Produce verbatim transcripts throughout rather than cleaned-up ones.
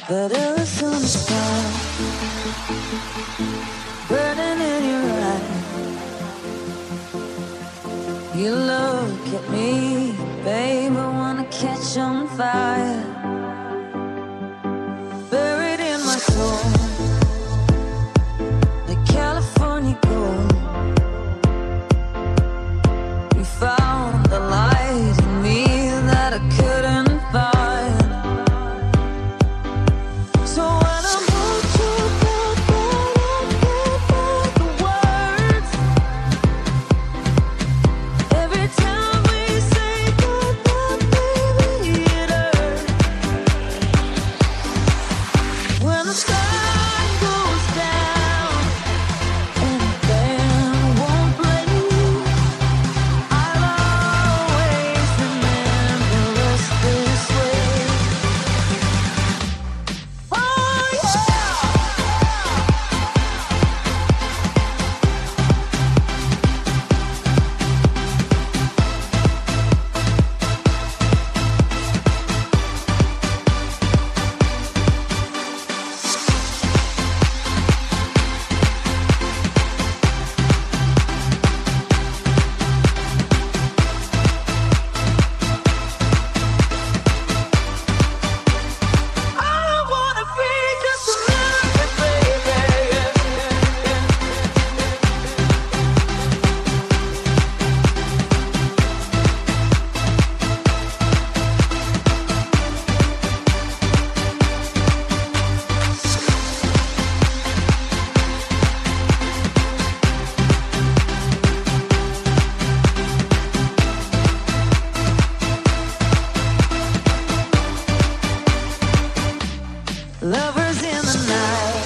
But it was on the spot, burning in your eyes. You look at me, babe, I wanna catch on fire. Buried in my soul, like California gold. You found the light in me that I couldn't find. So when I hold you down, I can't find the words. Every time we say goodbye, baby, it hurts. When the sun goes down and the band won't play, I'll always remember us this way. Oh yeah. I wanna be just a minute, baby. Lovers in the night,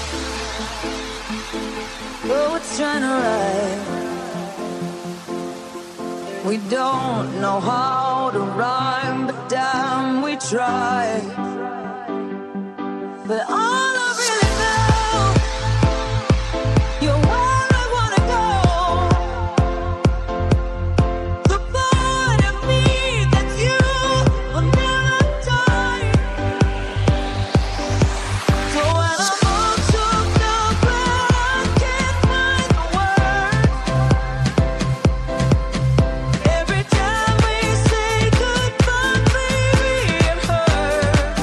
poets trying to write. We don't know how to rhyme, but damn, we try. But all I really know, you're where I wanna go. The part of me that you will never die. So when I'm all choked up and I can't find the words, every time we say goodbye, baby, it hurts.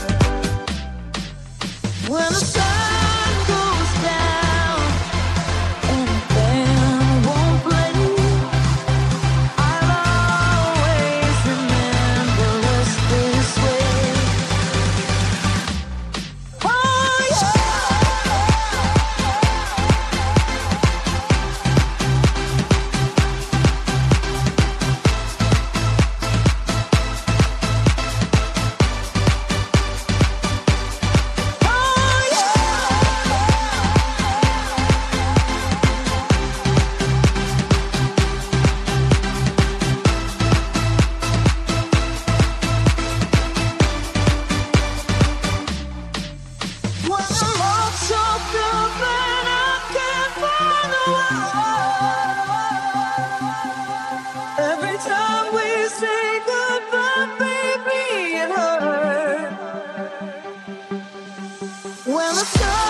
When the sun goes down and the band won't play, I'll always remember us this way. Oh yeah. When I'm all choked up and I can't find the words, every time we say goodbye, baby, it hurts. When the sun